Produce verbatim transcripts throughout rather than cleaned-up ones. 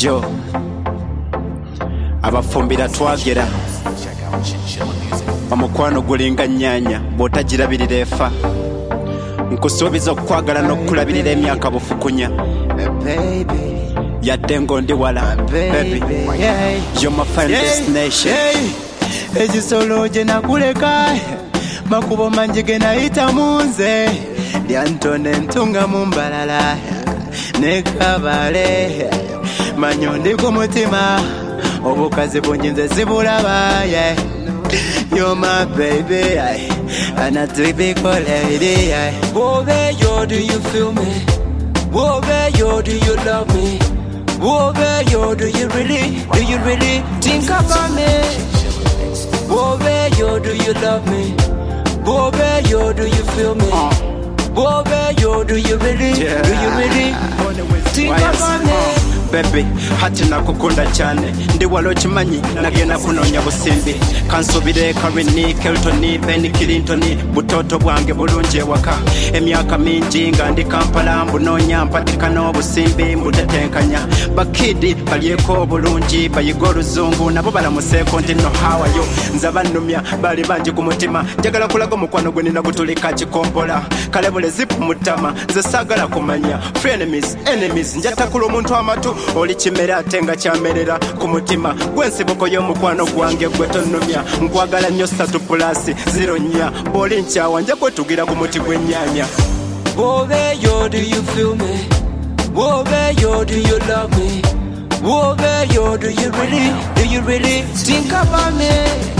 Joe abafumbira twagera omukwano gulinga nyanya bwotagirabirira efa nkusuubiza okukwagala n'okulabirira emyaka bufukunya yadde ngondi wala baby you're my final destination egisolo gye nakuleka makubo mangi ge nayita munze lyantone ntunga mu mbalala ne kabale manyo ndi ku mutima obukazi bungi nze sibulaba yeah. You're my baby and I do be lady. Oh baby, yo, do you feel me? Oh baby, yo, do you love me? Oh baby, yo, do you really, do you really think about me? Oh baby, yo, do you love me? Oh baby, yo, do you feel me? Oh baby, yo, do you really, do you really think about me? Baby, hati nakukunda cyane ndi walo kimanyi nagenda kunonya busimbi kansubire Karini Keltoni Ben Clinton butoto bwange bulunje waka emyaka mingi nga ndi Kampala mbunonya mpatikana obusimbi mbutetenkanya bakidi balyeko bulungi bayigo luzungu nabo balamuseko ndi no hawayo nzabanumya bali bangi ku mutima njagala kulaga mukwano gwe nina gutulika kikompola kale bule zipu mutama nze sagala kumanya frenemies enemies njatakula omuntu amatu oli kimera atenga kyamerera ku mutima gwensibuko y'omukwano gwange gwe tonumya nkwagala nnyo satu plus zero nnya boli nkyawa nja kwetugira ku muti gw'ennyanya. Oh baby, yo, do you feel me? Oh baby, yo, do you love me? Oh baby, yo, do you really, do you really think about me?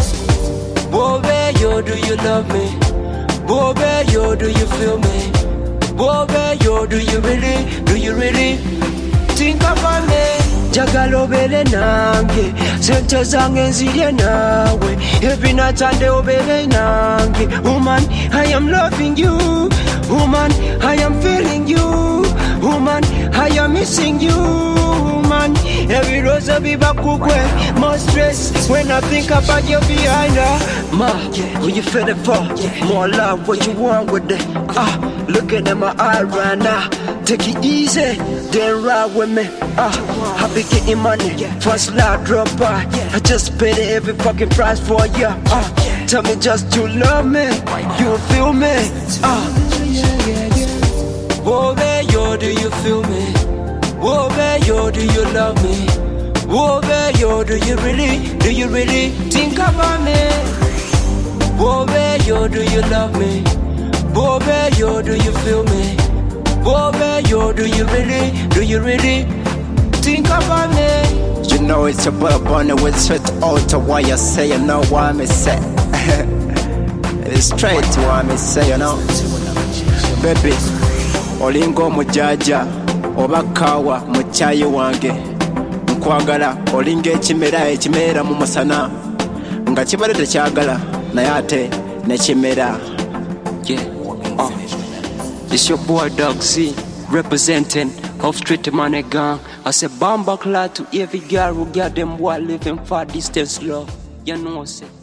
Oh baby, yo, do you love me? Oh baby, yo, do you feel me? Oh baby, yo, do you really, do you really think about me? Jagalo bele nange sente zange nzirye nawe every night and day obele nange woman I am loving you woman I am feeling you woman I am missing you woman every rose I be back kukwe more stress when I think about you behind her ma who you feeling for more love what you want with it ah looking at my eye right now take it easy then ride with me ah I be getting money first lot drop by I just paid every fucking price for you ah tell me just you love me you feel me ah oh baby yo do you feel me oh baby yo do you love me oh baby yo do you really do you really think about me oh baby yo do you love me oh baby yo do you feel me oh baby yo do you really do you really think about me? You know it's a bourbon with sweat out why you say you know why me say it's straight to why me say you know baby olingo mujaja obakawa muchayi wange nkwagala olinga ekimera ekimera mu musana nga kibale tekyagala naye ate nekimera yeah oh. It's your boy Doug Z representing Off Street Money Gang. I say bomba clad to every girl who got them boy living far distance love. You know what I say.